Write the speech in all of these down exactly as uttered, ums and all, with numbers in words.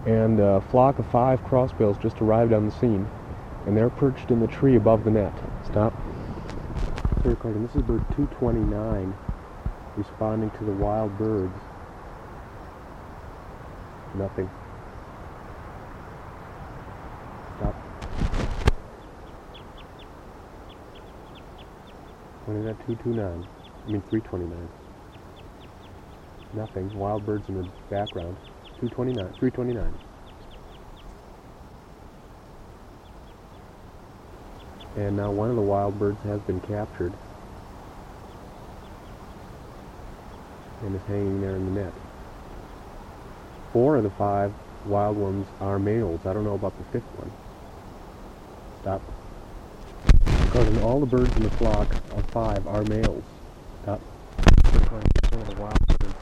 And a flock of five crossbills just arrived on the scene, and they're perched in the tree above the net. Stop. They're recording. This is bird two twenty-nine, responding to the wild birds. Nothing. Stop. Pointing at two twenty-nine. I mean three twenty-nine. Nothing. Wild birds in the background. two twenty-nine. three twenty-nine. And now one of the wild birds has been captured and is hanging there in the net. Four of the five wild ones are males. I don't know about the fifth one. Stop. Because all the birds in the flock of five are males. Stop. Recording some of the wild birds.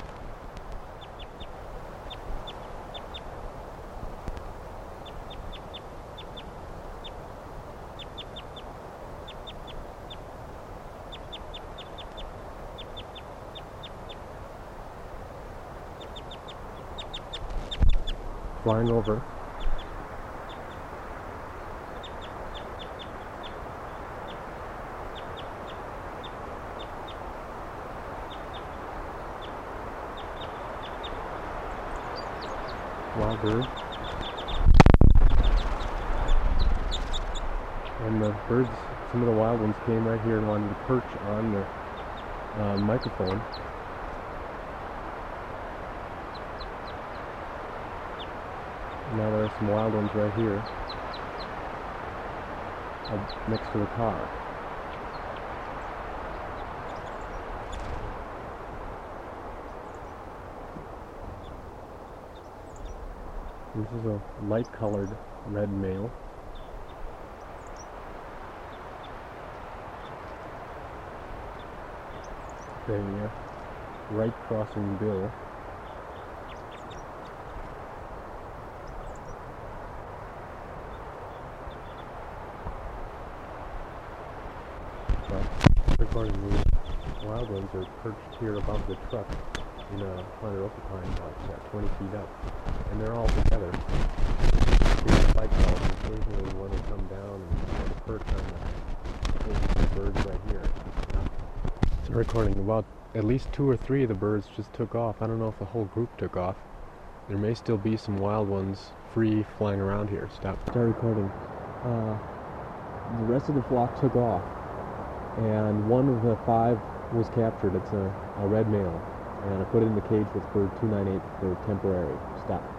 Flying over. Wild bird. And the birds, some of the wild ones came right here and wanted to perch on the uh, microphone. Now there are some wild ones right here, uh, next to the car. This is a light-colored red male. A right crossing bill. Recording the wild ones are perched here above the truck in a Hunter Opine box at twenty feet up, and they're all together. These fight calls, occasionally one will come down and try to perch on the birds right here. It's recording. About at least two or three of the birds just took off. I don't know if the whole group took off. There may still be some wild ones free flying around here. Stop. Start recording. Uh, the rest of the flock took off, and one of the five was captured. It's a, a red male, and I put it in the cage with bird two ninety-eight for temporary. Stop.